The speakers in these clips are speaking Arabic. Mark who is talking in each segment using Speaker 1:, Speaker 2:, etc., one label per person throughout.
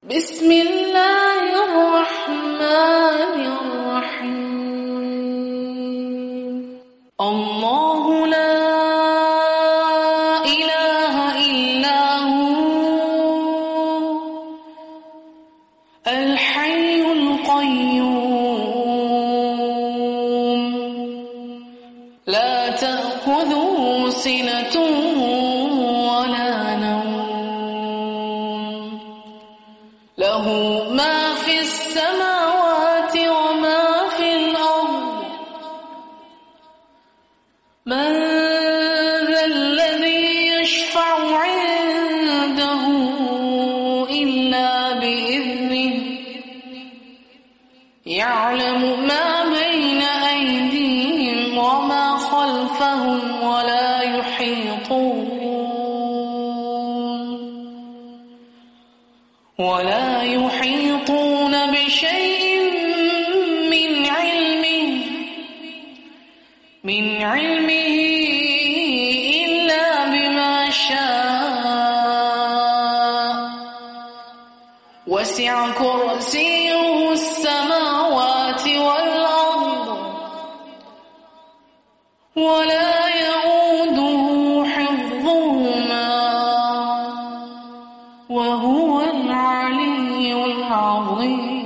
Speaker 1: بسم الله الرحمن الرحيم الله لا إله إلا هو الحي القيوم لا تأخذه سنة ولا نوم له ما في السماوات وما في الأرض من ذا الذي يشفع عنده إلا بإذنه يعلم ما بين أيديهم وما خلفهم ولا يحيطون بشيء من علمه إلا بما شاء وسع كرسيه السماوات والأرض ولا يؤوده حفظهما وهو العلي العظيم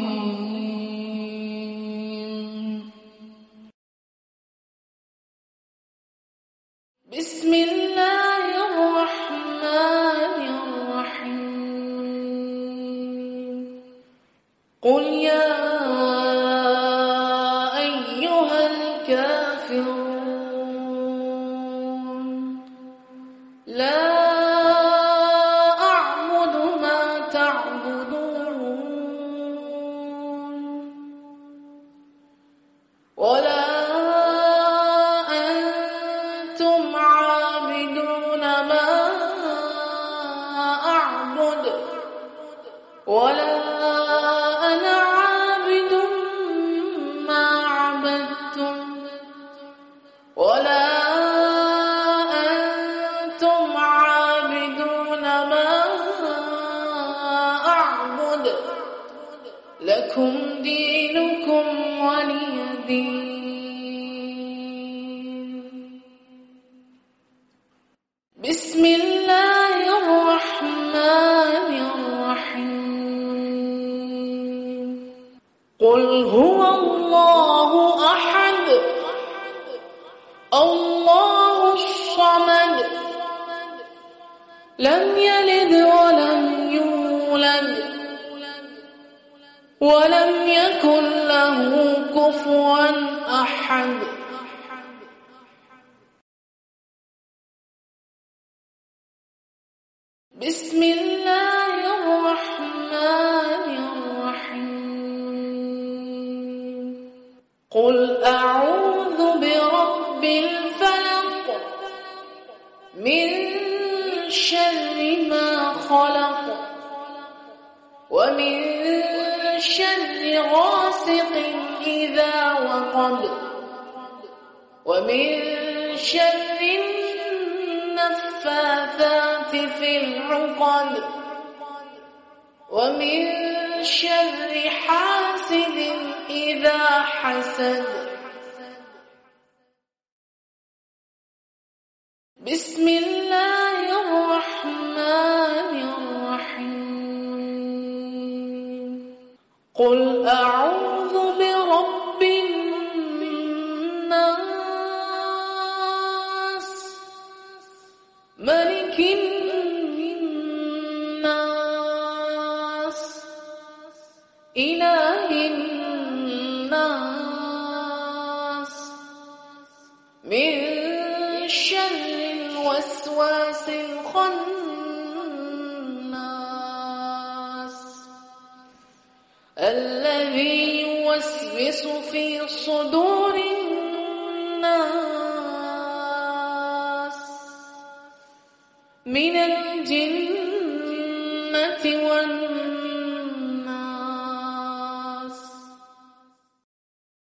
Speaker 1: بسم الله الرحمن الرحيم قل يا أيها الكافرون لا ولا أنتم عابدون ما أعبد ولا أنا عابد ما عبدتم ولا أنتم عابدون ما أعبد لكم دينكم ولي بسم الله الرحمن الرحيم قل هو الله أحد الله الصمد لم يلد ولم يولد ولم يكن له كفوا أحد بسم الله الرحمن الرحيم قل أعوذ برب الفلق من شر ما خلق ومن شر غاسق إذا وقب ومن شر النفاثات في العقد ومن شر حاسد إذا حسد بسم الله الرحمن الرحيم قل أعوذ برب الناس ملك الناس إله الناس من شر الوسواس الخناس الذي يوسوس في صدور